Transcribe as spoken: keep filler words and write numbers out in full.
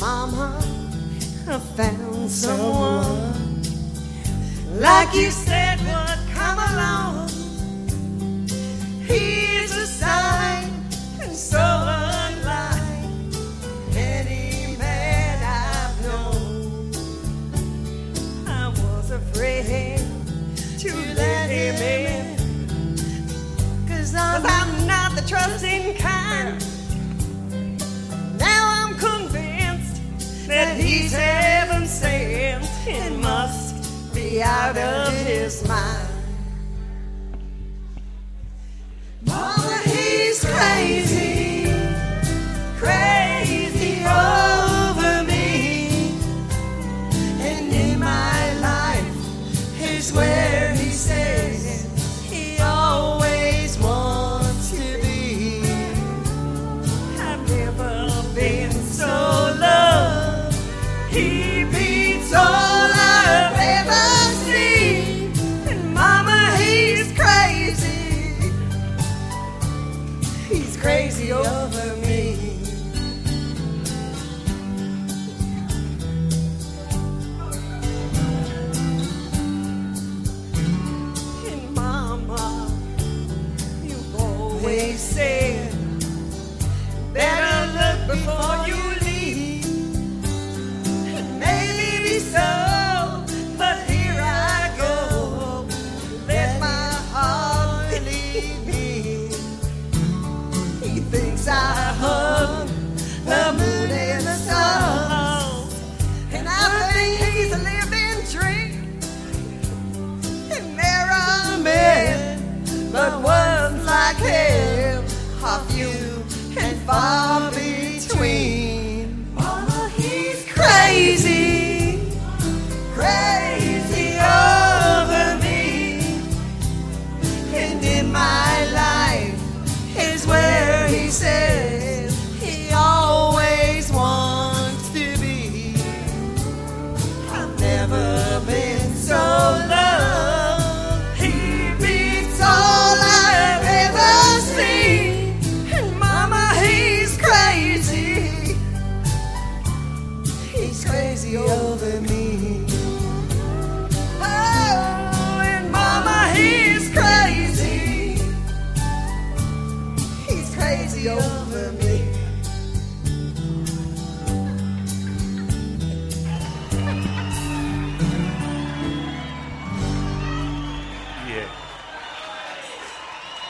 Mama, I found someone like you said would come along. He's a sign and so unlike any man I've known. I was afraid to let him in, 'cause I'm not the trusting kind. Now I'm convinced that he's heaven sent and must be out of his mind. Mama, he's crazy, crazy over me, and in my life is where he says he always wants to be. I've never been so loved. He beats all I've ever seen, and Mama, he's crazy. He's crazy over me. And Mama, you've always said, better look before you leave. And maybe so, but here I go, let my heart lead me. He thinks I hug the moon and the stars, and I think he's a living dream. And there are men, but ones like him are few and far between. Mama, he's crazy, crazy over me, and in my life is where he says he always wants to be. I've never been so loved. He beats all I've ever seen, and Mama, he's crazy. He's crazy over me. Oh, and Mama, he's crazy. He's crazy over me. Yeah.